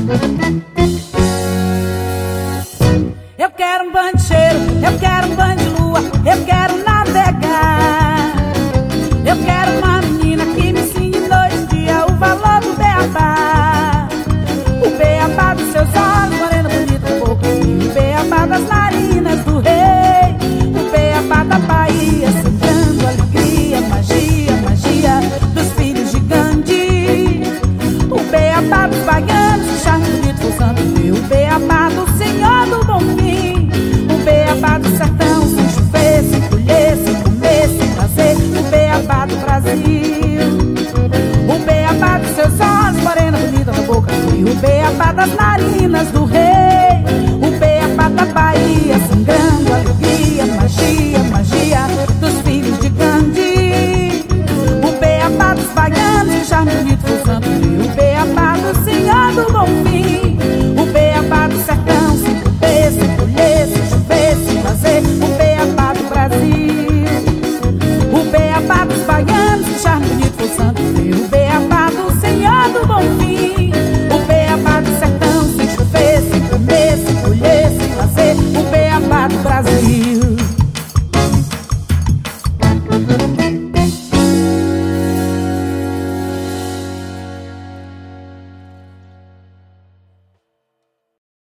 Eu quero um banho de cheiro, eu quero um banho de lua, eu quero navegar. Eu quero uma menina que me ensine noite e dia o valor do beabá. O beabá dos seus olhos, morena bonita, boca fria. O beabá das narinas do rei. O beabá da Bahia, sembrando alegria, magia, magia dos filhos de Gandhi. O beabá dos baianos, o charme bonito, o santo meu. O beabá do Senhor do Bom Fim. O beabá do sertão, sem chover, sem colher, sem comer, sem prazer. O beabá do Brasil. O beabá dos seus olhos, morena bonita, da boca fria. O beabá das narinas do rei. O beabá da Bahia, sangrando alegria, magia, magia